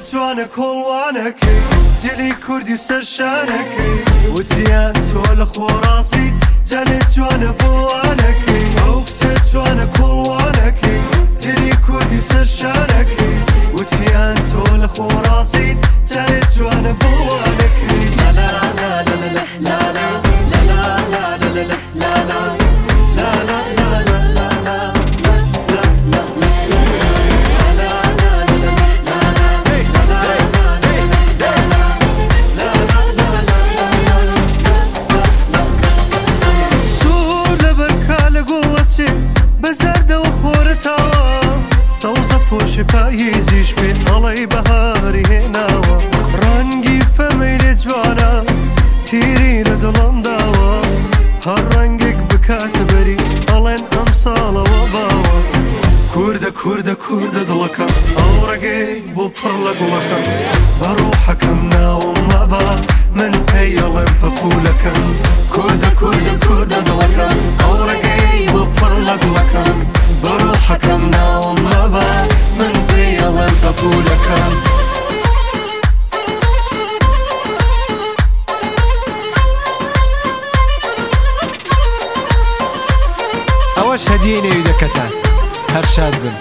جوانە کۆڵوانەکەی جلی کوردی و سەرشانەکەی وتیان تۆ لە خۆڕاستی جەلێ جوانە بۆوانەکەی ئەو کچە جوانە کۆڵوانەکەی جلی کوردی و سەرشانەکەی وتیان تۆ لە خۆڕاستی جەلێ جوانە بۆوانەکەی لا لا لا لا لا لا لا لا لا لا لا لا بەزەردەوە خۆرەتاوە سەوزە پۆشپاییزیش پێ ئەڵەی بەهاری هێناوە ڕەنگی پەمەی لێ جوانە تیری لە دڵم داوە هەر ڕەنگێک بکاتە بەری ئەڵێن ئەم ساڵەوە باوە کووردە کووردە کووردە دڵەکەم ئەو ڕێگەی بۆ پڕ لە گوڵەکەم بە ڕوحەکەم ناوم مەبا من پێی ئەڵێم پەپوولەکەم کووردە کووردە کووردە دڵەکەم ئەو ڕێگەی بۆ پڕ لە گوڵەکەم بە ڕوحەکەم ناوم مەبا من پێی ئەڵێم پەپوولەکەم ئەوەش هەدیەی نێویدەکەتان هەر شاد بن.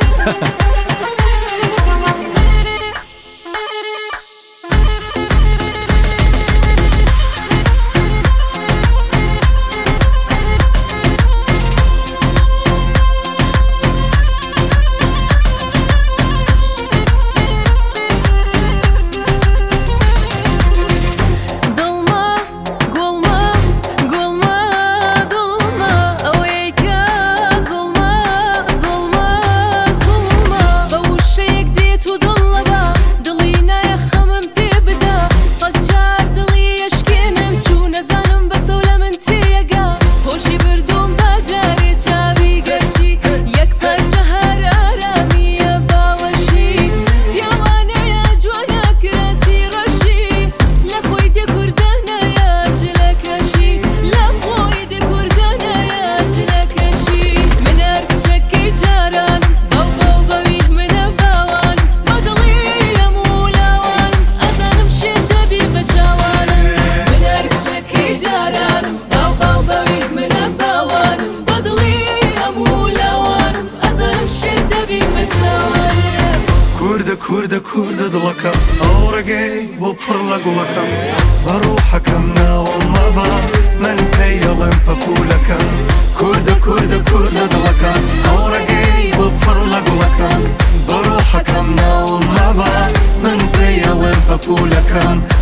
کووردە کووردە دڵەکەم ئەو ڕێگەی بۆ پڕ لە گوڵەکەم بە ڕوحەکەم ناوم مەبا من پێی ئەڵێم پەپوولەکەم کووردە کووردە کووردە دڵەکەم ئەو ڕێگەی بۆ پڕ لە گوڵەکەم بە ڕوحەکەم ناوم مەبا من پێی ئەڵێم پەپوولەکەم